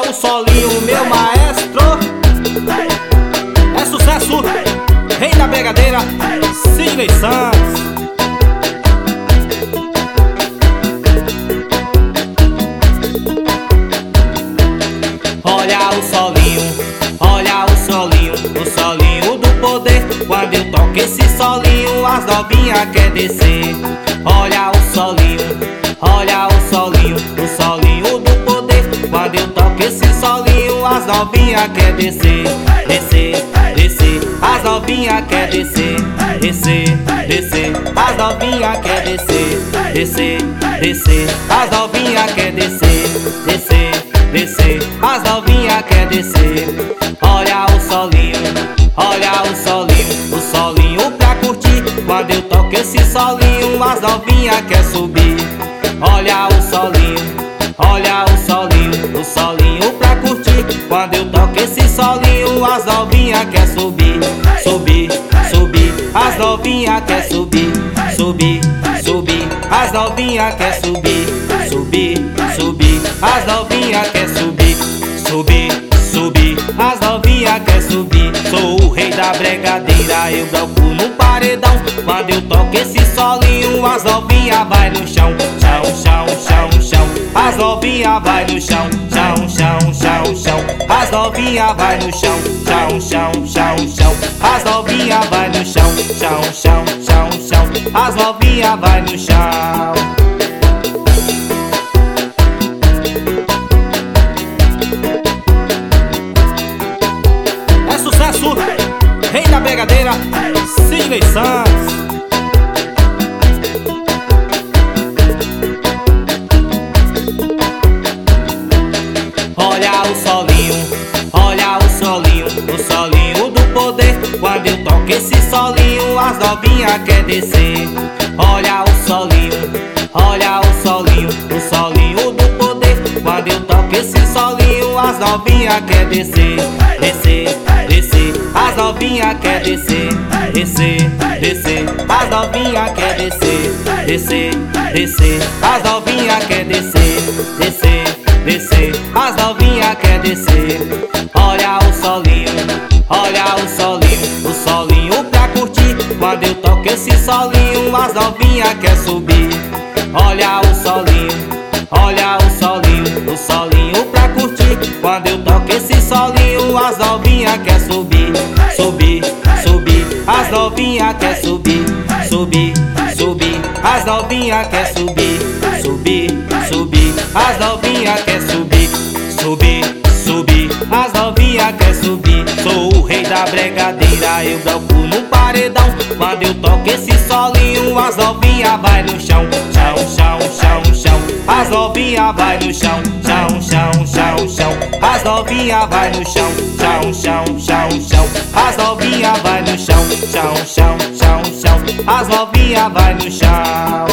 o solinho, meu maestro. É sucesso, rei da brigadeira, Sidney Santos. Olha o solinho do poder. Quando eu toco esse solinho, as novinhas quer descer. Olha o solinho do poder. Quando eu toco esse solinho, as novinhas quer descer. Descer, descer, as novinhas quer descer. Descer, descer, as novinhas quer descer. Descer, descer, as novinhas quer descer. Descer, descer, as novinhas quer descer. Olha o solinho pra curtir. Quando eu toco esse solinho, as novinhas quer subir. Olha o solinho pra curtir. Quando eu toco esse solinho, as novinhas quer subir. Subir, subir, as novinhas quer subir. Subir, subir, as novinhas quer subir. Subir, subir, as novinhas quer subir. Subir, subir, as novinhas quer subir. Sou o rei da bregadeira, eu broco no paredão. Quando eu toco esse solinho, as novinhas vai no chão. Chão, chão, chão, chão. As novinhas vai no chão. Chão, chão, chão, chão. As novinhas vai no chão. Chão, chão, chão, chão. As novinhas vai no chão. Chão, chão, chão, chão. As novinhas vai no chão. Rei da brigadeira, Sidney Santos. Olha o solinho do poder. Quando eu toco esse solinho, as novinhas quer descer. Olha o solinho do poder. Quando eu toco esse solinho, as novinhas quer descer. Descer, descer, as novinhas quer descer. Descer, descer, as novinhas quer descer. Descer, descer, as novinhas quer descer. Descer, descer, as novinhas quer descer. Olha o solinho pra curtir. Quando eu toco esse solinho, as novinhas quer subir. Olha o solinho pra curtir. Quando eu toco esse solinho, as novinhas quer subir. Subir, subir, as novinhas quer subir. Subir, subir, as novinhas quer subir. Subir, subir, as novinhas quer subir. Subir, subir, as novinhas quer subir. Sou o rei da bregadeira, eu broco no paredão. Quando eu toco esse solinho, as novinhas vai no chão. Chão, chão, chão, chão. As novinhas vai no chão. Chão, chão, chão, chão. As novinhas vai no chão. Chão, chão, chão, chão. As novinhas vai no chão. Chão, chão, chão, chão. As novinhas vai no chão.